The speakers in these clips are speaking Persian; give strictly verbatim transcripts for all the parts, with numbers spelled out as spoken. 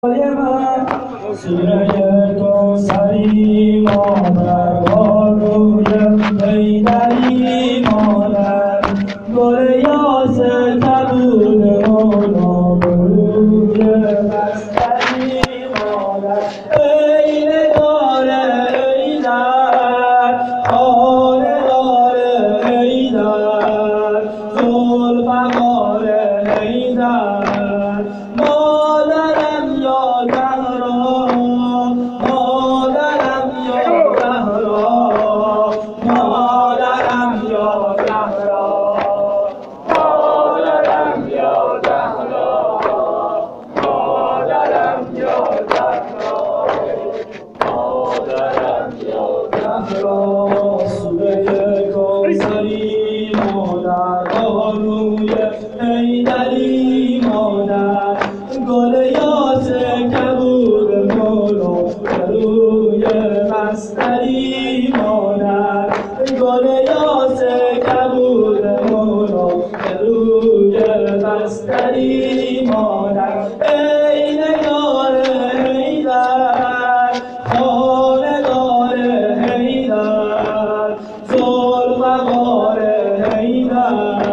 من سیره کوثری مادر بانوی حیدری مادر گل یاس کبود مولا بروی بستری مادر ای نگار حیدر خانه دار حیدر ذوالفقار حیدر حیدری مادر گل یاس کبود مولا روی بستری مادر گل یاس کبود مولا روی بستری مادر ای نگار حیدر خانه دار حیدر ذوالفقار حیدر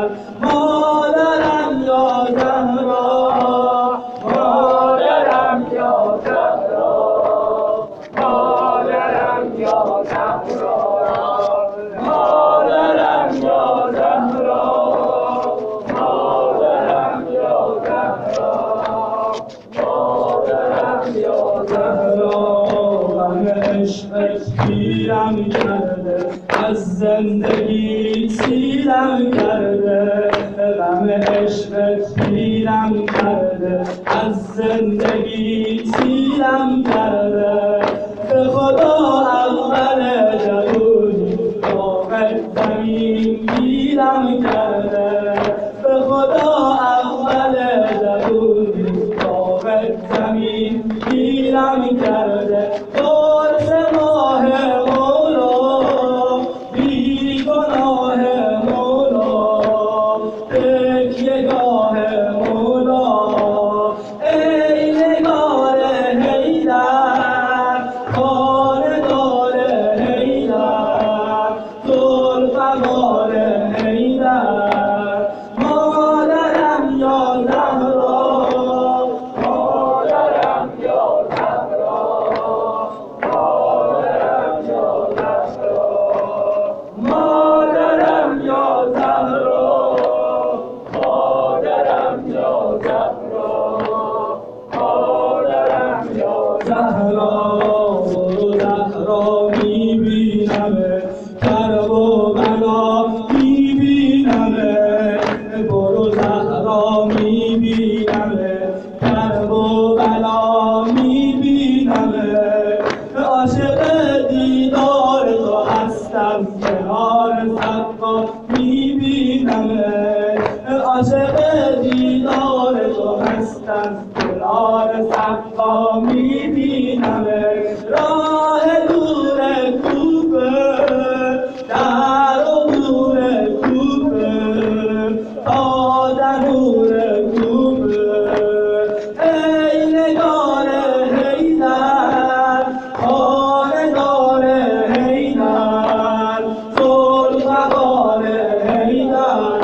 گیرم کرده از زندگی سیرم کرده غم عشقت گیرم کرده از زندگی سیرم کرده به خدا اول جهونی باقی زمین گیرم کرده به خدا اول جهونی باقی زمین گیرم کرده عاشق دیدار تو هستم کنار صفا میبینم راه دور کوفه در و دور کوفه تا دهور کوفه ای نگار حیدر خانه دار حیدر ذوالفقار حیدر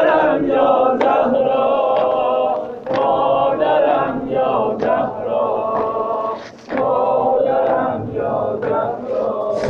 زهرا